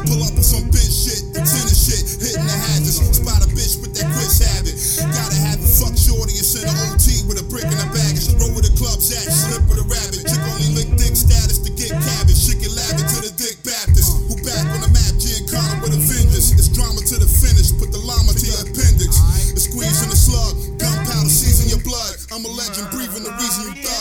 Pull up on some bitch shit, sinner shit, hitting the hatches. Spot a bitch with that Chris habit. Gotta have it, fuck shorty and send an OT with a brick in her baggage. Roll with the clubs at, slip with a rabbit. Chick only lick dick status to get cabbage. She can lab it to the Dick Baptist. Who back on the map, Giancana with a vengeance. It's drama to the finish, put the llama to your appendix. The squeeze in the slug, gunpowder season your blood. I'm a legend, breathing the reason you thug.